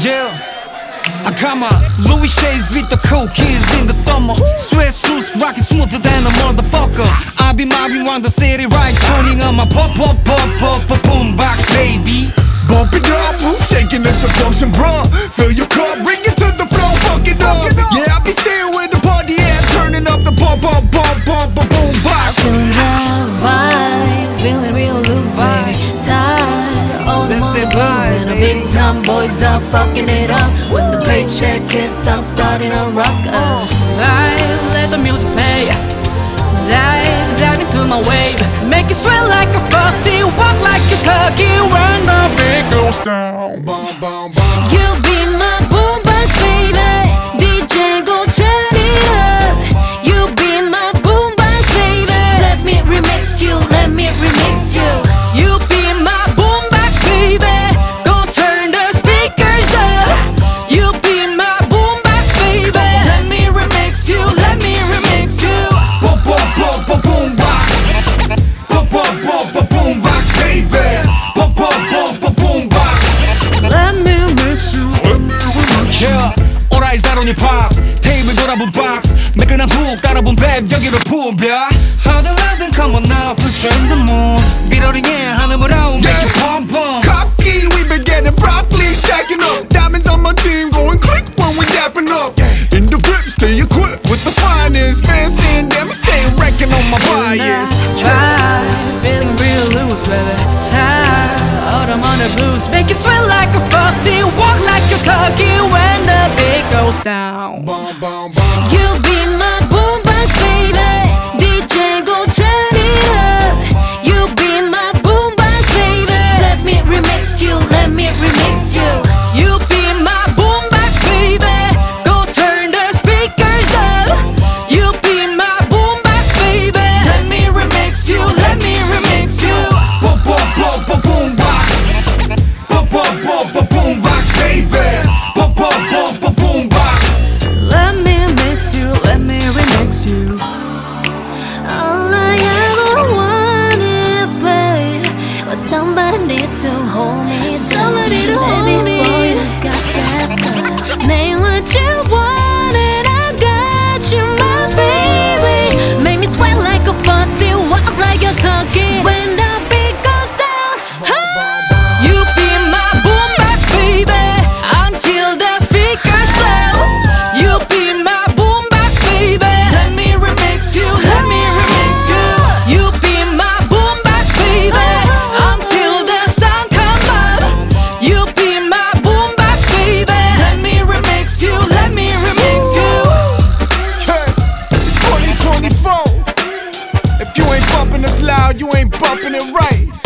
Yeah, come on, Louis shades with the cool kids in the summer. Sweatsuits rocking smoother than a motherfucker. I be mobbing around the city, right, turning on my pop boombox, baby. Bump it up, move, shaking it's a function, bruh. Fill your cup, bring it to the floor, fuck it up. Yeah, I be staying with the party and turning up the boombox. Feel that vibe, feeling real loose, baby. Tired, all the money blues, and the big time boys are fucking it up. When the paycheck hits, I'm starting to rock us. Vibe, let the music play. Dive down into my wave. Make it sweat like a faucet, walk like a turkey when the beat goes down. You be my boombox, baby. DJ go turn it up. You be my boombox, baby. Let me remix you, let me remix you. You be my boombox, baby. Go turn the speakers up. You be my boombox, baby. Let me remix you, let me remix you. Boombox, baby. Boombox. Let me mix you, let me remix you. Yeah, 오라이 사론이 팝 테이블 돌아본 박스 매끈한 훅 따라본 랩 여기로 푸벼. Harder than come on now, put you in the mood. 비러링에 한음을 아우 make you pump pump. Cocky, we been getting broccoli, stacking up. Diamonds on my team going click when we dapping up. In the whip, stay equipped with the finest. Man saying damn, stay wrecking on my bias. Vibe, feeling real loose, baby. Tired, autumn on the blues. Make it sweat like a faucet, walk like a turkey when the beat goes down. You be my boombox, baby. DJ go turn it up. You be my boombox, baby. Let me remix you, let me remix you. You be my boombox, baby. Go turn the speakers up. You be my boombox, baby. Let me remix you, let me remix you. Boombox, baby. Boombox. Let me mix you, let me remix you. All I ever wanted, babe, was somebody to hold me, somebody to hold me. Boy, you got that stuff. Name what you wanted, I got you, my baby. Make me sweat like a faucet, walk like a turkey when the beat goes down. You be my boombox, baby, until the speakers blow. You be my boombox, baby. Let me remix you, let me remix you. You be my boombox, baby, until the sun come up. You be my boombox, baby. Let me remix you, let me remix you. Hey, it's 2024. If you ain't bumping us loud, you ain't bumping it right.